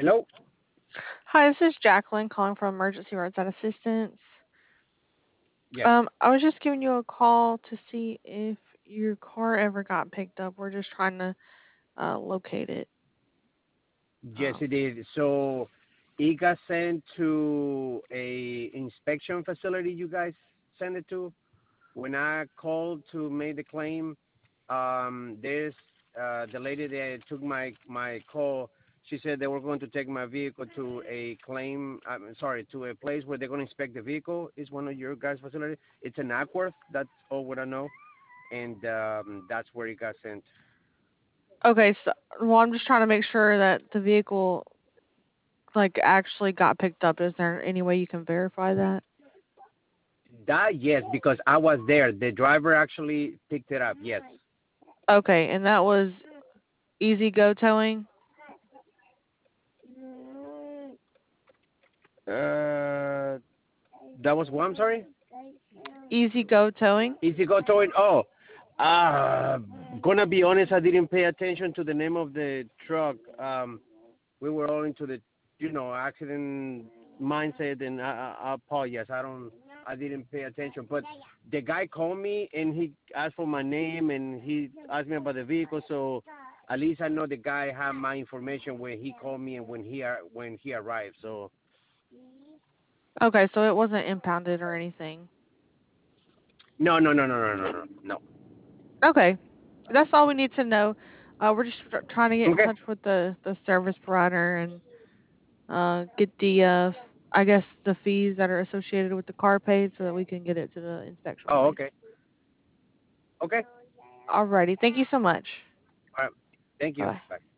Hello? Hi, this is Jacqueline calling from Emergency Roadside Assistance. Yes. I was just giving you a call to see if your car ever got picked up. We're just trying to locate it. Yes, Um, it did. So it got sent to a inspection facility you guys sent it to. When I called to make the claim, there's the lady that took my call. She said they were going to take my vehicle to a claim. I'm sorry, to a place where they're going to inspect the vehicle. It's one of your guys' facility. It's in Ackworth. That's all what I know, and that's where it got sent. okay, so well, I'm just trying to make sure that the vehicle actually got picked up. Is there any way you can verify that? That yes, because I was there. The driver actually picked it up. Yes. Okay, and that was Easy Go Towing. Uh, that was what? I'm sorry. Easy Go Towing. Easy go towing. Oh, uh, gonna be honest. I didn't pay attention to the name of the truck. We were all into the, accident mindset, and I apologize. I didn't pay attention. But the guy called me and he asked for my name and he asked me about the vehicle. So at least I know the guy had my information when he called me and when he arrived. So Okay, so it wasn't impounded or anything. no, no, no, no, no, no, no, no. Okay, that's all we need to know. We're just trying to get in Okay. touch with the service provider and get the I guess the fees that are associated with the car paid so that we can get it to the inspection Oh, place. okay. Okay. Alrighty, thank you so much. All right. Thank Bye you. bye. Bye.